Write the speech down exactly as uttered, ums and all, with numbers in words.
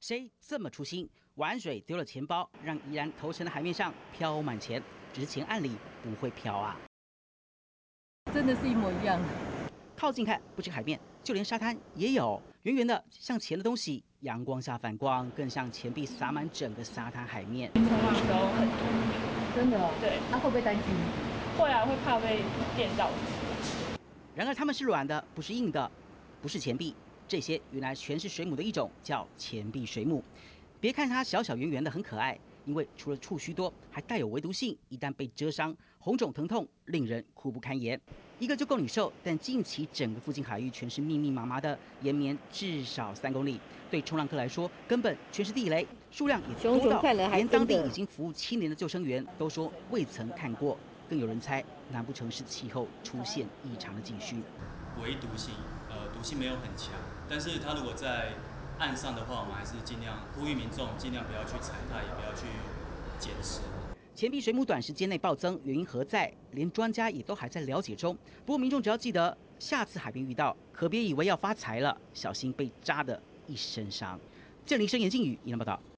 谁这么粗心，玩水丢了钱包，让依然投沉的海面上飘满钱？只是钱岸里不会飘啊！ 真的是一模一样。 靠近看，不止海面，就连沙滩也有圆圆的像钱的东西，阳光下反光，更像钱币洒满整个沙滩海面。 冲浪的时候很多， 真的哦。 对， 那、啊、会不会担心？ 会啊，会怕被电到。 然而它们是软的，不是硬的，不是钱币。这些原来全是水母的一种，叫钱币水母。别看它小小圆圆的，很可爱，因为除了触须多，还带有围毒性，一旦被蛰伤，红肿疼痛，令人苦不堪言。一个就够你受，但近期整个附近海域全是密密麻麻的，延绵至少三公里。对冲浪客来说，根本全是地雷，数量也多到连当地已经服务七年的救生员都说未曾看过。更有人猜，难不成是气候出现异常的警讯？ 微毒性，呃，毒性没有很强，但是它如果在岸上的话，我们还是尽量呼吁民众尽量不要去踩它，也不要去捡拾。 钱币水母短时间内暴增，原因何在？连专家也都还在了解中。不过民众只要记得，下次海边遇到，可别以为要发财了，小心被扎得一身伤。这里是严靖宇，宜兰报道。